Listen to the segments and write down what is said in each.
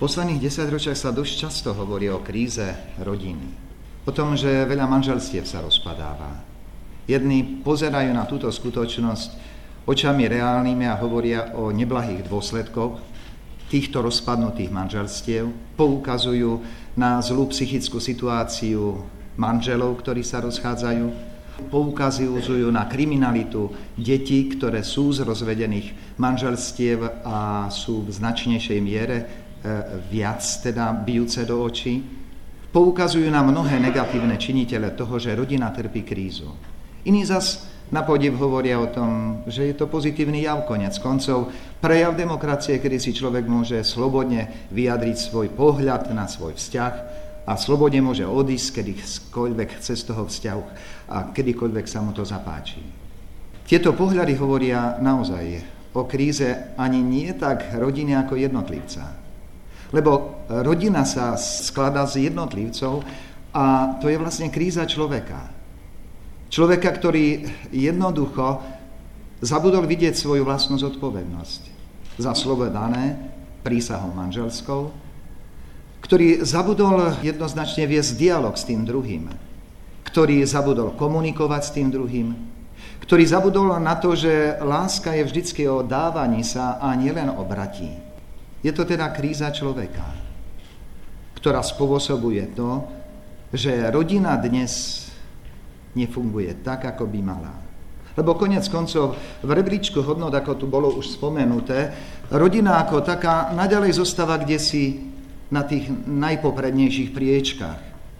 posledných 10 ročiach sa dosť často hovorí o kríze rodiny. O tom, že veľa manželstiev sa rozpadáva. Jedni pozerajú na túto skutočnosť očami reálnymi a hovoria o neblahých dôsledkoch týchto rozpadnutých manželstiev, poukazujú na zlú psychickú situáciu manželov, ktorí sa rozchádzajú, poukazujú na kriminalitu detí, ktoré sú z rozvedených manželstiev a sú v značnejšej miere viac teda bijúce do očí. Poukazujú na mnohé negatívne činitele toho, že rodina trpí krízu. Iní zas na podiv hovoria o tom, že je to pozitívny jav, konec koncov, prejav demokracie, kedy si človek môže slobodne vyjadriť svoj pohľad na svoj vzťah a slobodne môže odísť, kedykoľvek chce z toho vzťahu a kedykoľvek sa mu to zapáči. Tieto pohľady hovoria naozaj o kríze ani nie tak rodiny ako jednotlivca. Lebo rodina sa skladá z jednotlivcov a to je vlastne kríza človeka. Človeka, ktorý jednoducho zabudol vidieť svoju vlastnú zodpovednosť za slovo dané prísahou manželskou, ktorý zabudol jednoznačne viesť dialog s tým druhým, ktorý zabudol komunikovať s tým druhým, ktorý zabudol na to, že láska je vždycky o dávaní sa a nielen o bratí. Je to teda kríza človeka, ktorá spôsobuje to, že rodina dnes nefunguje tak, ako by mala. Lebo konec koncov v rebríčku hodnot, ako tu bolo už spomenuté, rodina ako taká naďalej zostáva kdesi na tých najpoprednejších priečkách.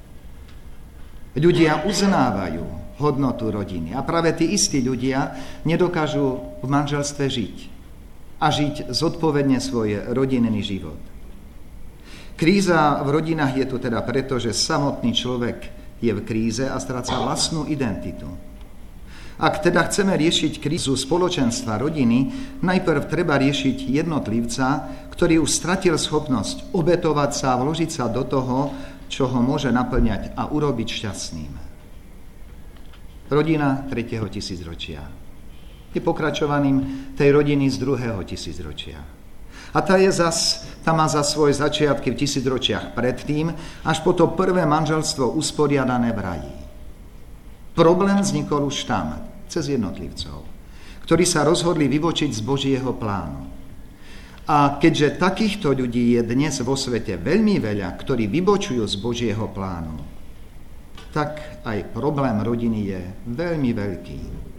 Ľudia uznávajú hodnotu rodiny a práve tí istí ľudia nedokážu v manželstve žiť a žiť zodpovedne svoj rodinný život. Kríza v rodinách je tu teda preto, že samotný človek je v kríze a stráca vlastnú identitu. Ak teda chceme riešiť krízu spoločenstva rodiny, najprv treba riešiť jednotlivca, ktorý už stratil schopnosť obetovať sa a vložiť sa do toho, čo ho môže naplňať a urobiť šťastným. Rodina 3. tisícročia je pokračovaním tej rodiny z 2. tisícročia. A tá má za svoje začiatky v tisícročiach predtým, až po to prvé manželstvo usporiadané v raji. Problém vznikol už tam, cez jednotlivcov, ktorí sa rozhodli vybočiť z Božieho plánu. A keďže takýchto ľudí je dnes vo svete veľmi veľa, ktorí vybočujú z Božieho plánu, tak aj problém rodiny je veľmi veľký.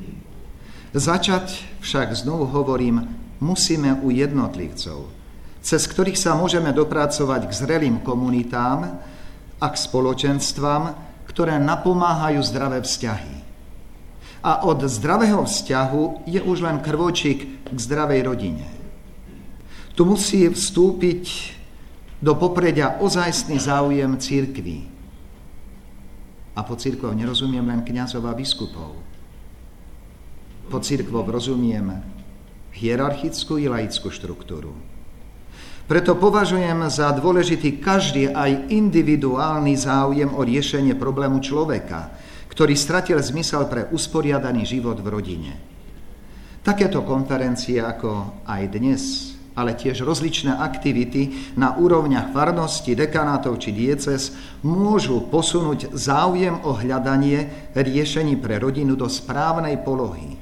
Začať však znovu hovorím, musíme u jednotlivcov, cez ktorých sa môžeme dopracovať k zrelým komunitám a k spoločenstvám, ktoré napomáhajú zdravé vzťahy. A od zdravého vzťahu je už len krôčik k zdravej rodine. Tu musí vstúpiť do popredia ozajstný záujem cirkvi. A po cirkvou nerozumiem len kňazov a biskupov. Po cirkvou rozumiem hierarchickú i laickú štruktúru. Preto považujem za dôležitý každý aj individuálny záujem o riešenie problému človeka, ktorý stratil zmysel pre usporiadaný život v rodine. Takéto konferencie ako aj dnes, ale tiež rozličné aktivity na úrovniach farnosti, dekanátov či diecéz môžu posunúť záujem o hľadanie riešení pre rodinu do správnej polohy.